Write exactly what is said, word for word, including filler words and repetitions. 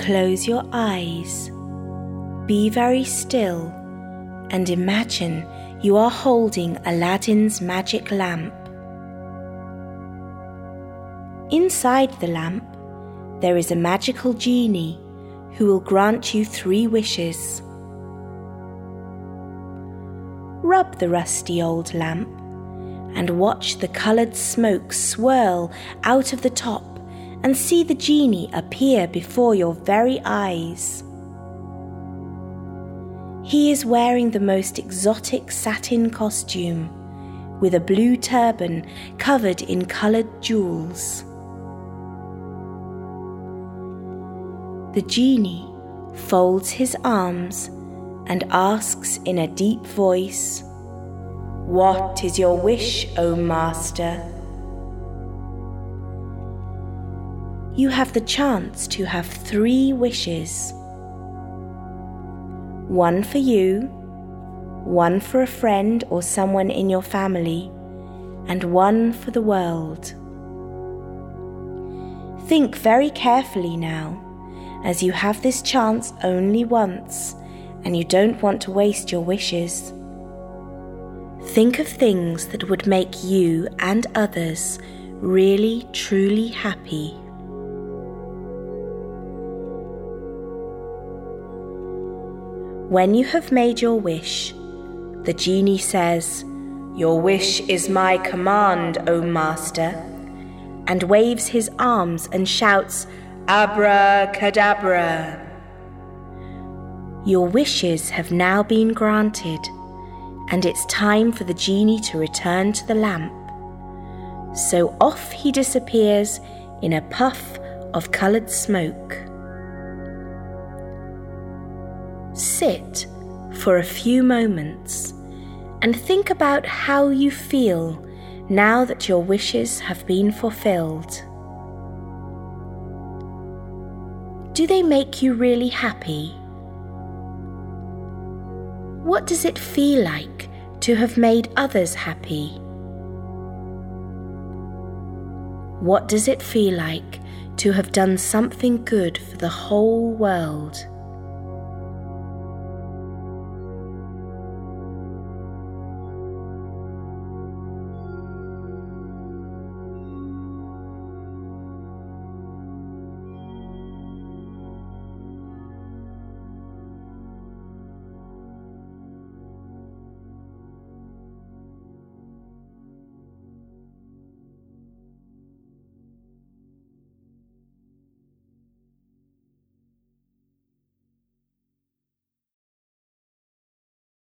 close your eyes, be very still, and imagine you are holding Aladdin's magic lamp. Inside the lamp, there is a magical genie who will grant you three wishes. Rub the rusty old lamp and watch the coloured smoke swirl out of the top and see the genie appear before your very eyes. He is wearing the most exotic satin costume with a blue turban covered in coloured jewels. The genie folds his arms and asks in a deep voice, "What is your wish, O Master?" You have the chance to have three wishes. One for you, one for a friend or someone in your family, and one for the world. Think very carefully now, as you have this chance only once, and you don't want to waste your wishes. Think of things that would make you and others really, truly happy. When you have made your wish, the genie says, "Your wish is my command, O Master," and waves his arms and shouts, "Abracadabra!" Your wishes have now been granted, and it's time for the genie to return to the lamp. So off he disappears in a puff of coloured smoke. Sit for a few moments and think about how you feel now that your wishes have been fulfilled. Do they make you really happy? What does it feel like to have made others happy? What does it feel like to have done something good for the whole world?